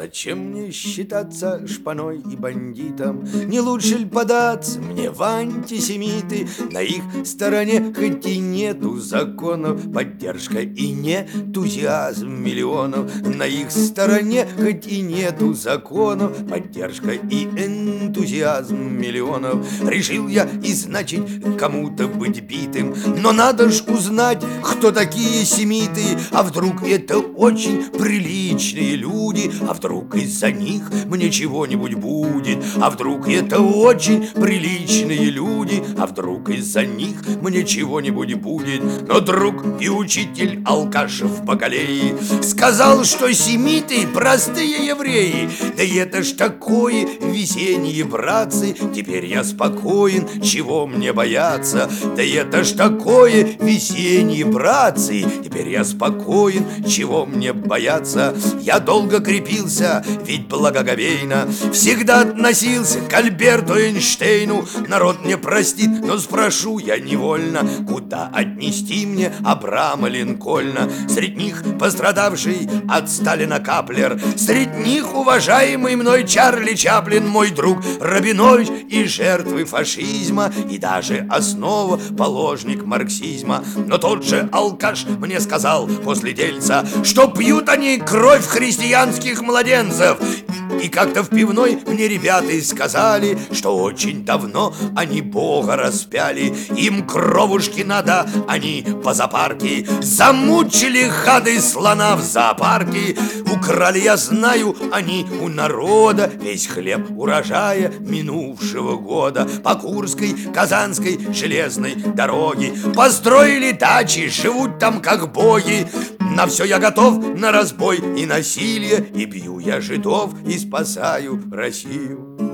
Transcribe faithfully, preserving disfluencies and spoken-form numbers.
Зачем мне считаться шпаной и бандитом? Не лучше ли податься мне в антисемиты? На их стороне хоть и нету законов, поддержка и не энтузиазм миллионов. На их стороне хоть и нету законов, поддержка и энтузиазм миллионов. Решил я, и значит, кому-то быть битым, но надо ж узнать, кто такие семиты. А вдруг это очень приличные люди? А вдруг из-за них мне чего-нибудь будет? А вдруг это очень приличные люди? А вдруг из-за них мне чего-нибудь будет? Но друг и учитель алкаш в Бакалее сказал, что семиты простые евреи. Да и это ж такое весеннее, братцы, теперь я спокоен, чего мне бояться? Да и это ж такое весеннее, братцы, теперь я спокоен, чего мне бояться? Я долго крепился, ведь благоговейно всегда относился к Альберту Эйнштейну. Народ мне простит, но спрошу я невольно, куда отнести мне Абрама Линкольна? Среди них пострадавший от Сталина Каплер, среди них уважаемый мной Чарли Чаплин, мой друг Рабинович и жертвы фашизма, и даже основоположник марксизма. Но тот же алкаш мне сказал после дельца, что пьют они кровь христианских младенцев. И как-то в пивной мне ребята сказали, что очень давно они Бога распяли. Им кровушки надо, они по зоопарке замучили хады слона в зоопарке. Украли, я знаю, они у народа весь хлеб урожая минувшего года. По Курской, Казанской железной дороге построили дачи, живут там как боги. На все я готов, на разбой и насилие, и бью я жидов, и спасаю Россию.